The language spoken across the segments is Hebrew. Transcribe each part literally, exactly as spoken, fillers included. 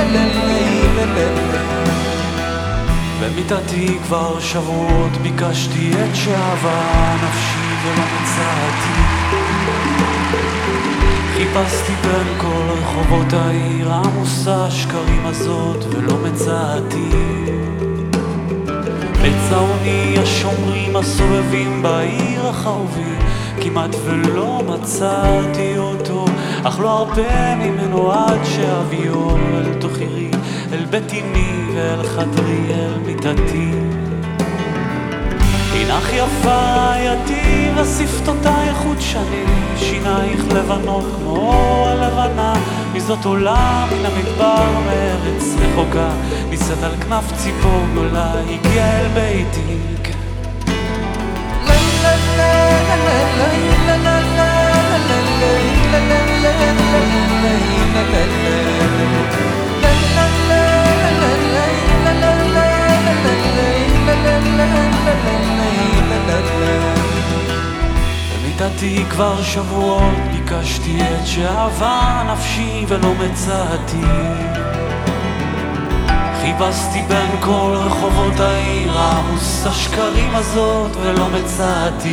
במיטתי כבר שבועות ביקשתי את שאהבה נפשי ולא מצאתי. חיפשתי בין כל רחובות העיר עמוסה השקרים הזאת ולא מצאתי. בצעוני השומרים הסובבים בעיר החרובי כמעט ולא מצאתי אותו, אך לא הרבה ממנו עד שאביו אל תוך עירי, אל בית אמי ואל חדרי, אל מיטתי. עינך יפה ידי ושפתותייך חודשני, שינייך לבנות כמו הלבנה, מזאת עולה מן המדבר מארץ רחוקה, נישאת על כנף ציפור גדולה, הגיעה אל ביתי. במיטתי כבר שבועות ביקשתי את שאהבה נפשי ולא מצאתי. חיפשתי בין כל רחובות העיר עמוס השקרים הזאת ולא מצאתי.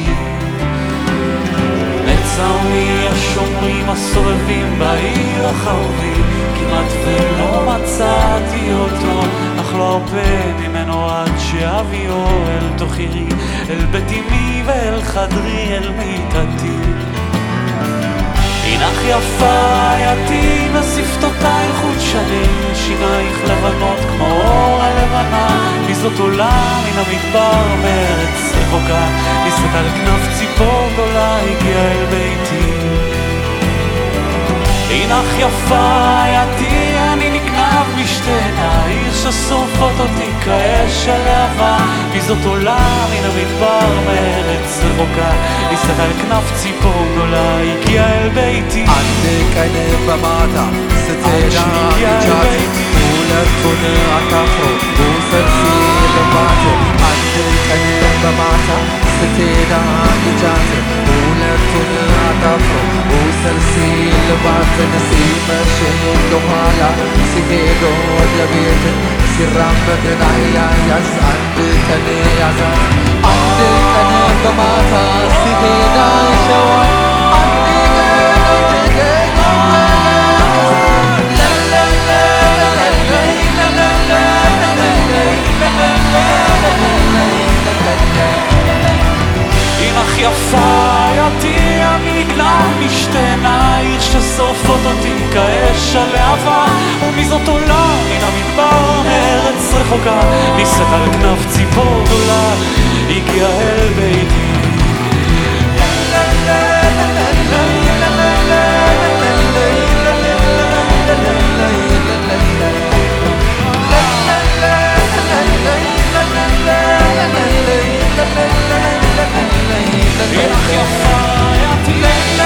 בצעוני השומרים הסובבים בעיר החרובי כמעט ולא מצאתי אותו, אך לא הרבה ממנו עד שאביו אל תוך עירי, אל בית אמי ואל חדרי, אל מיטתי. עינך יפה ידי ושפתותייך חודשני, שינייך לבנות כמו אור הלבנה, מזאת עולה מן המדבר מארץ רחוקה, נישאת על כנף ציפור גדולה, הגיעה אל ביתי. עינך יפה ידי אני נגנב משתנה, ששורפות אותי כאש הלהבה, מזאת עולה מן המדבר מארץ רחוקה, נישאת על כנף ציפור גדולה, הגיעה אל ביתי. عندك أنا بماتا ستيرا إجاتي ولا تكون عتافرو وسلسل بماتا. عندك أنا بماتا ستيرا إجاتي ولا تكون عتافرو وسلسل بماتا. نسيم الشهيد دمالا سيدو لبيت سرام بدنايا يس. عندك أنا يزات عندك أنا بماتا سيدنا شوان. עינך יפה ידי המגנב משתנה, עיר ששורפות אותי כאש הלהבה, ומזאת עולה מן המדבר מארץ רחוקה, נישאת על כנף ציפור גדולה, הגיעה אל ביתי. עינך יפה ידי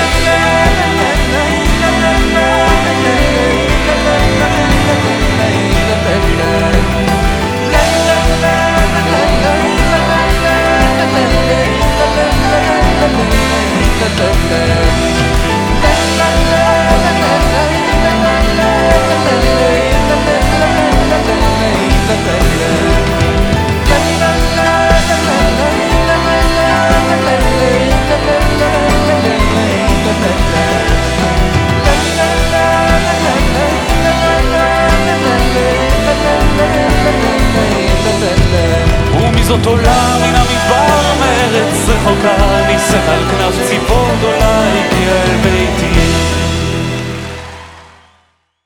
ומזאת עולה מן המדבר מארץ רחוקה, נישאת על כנף ציפור גדולה, הגיעה אל ביתי.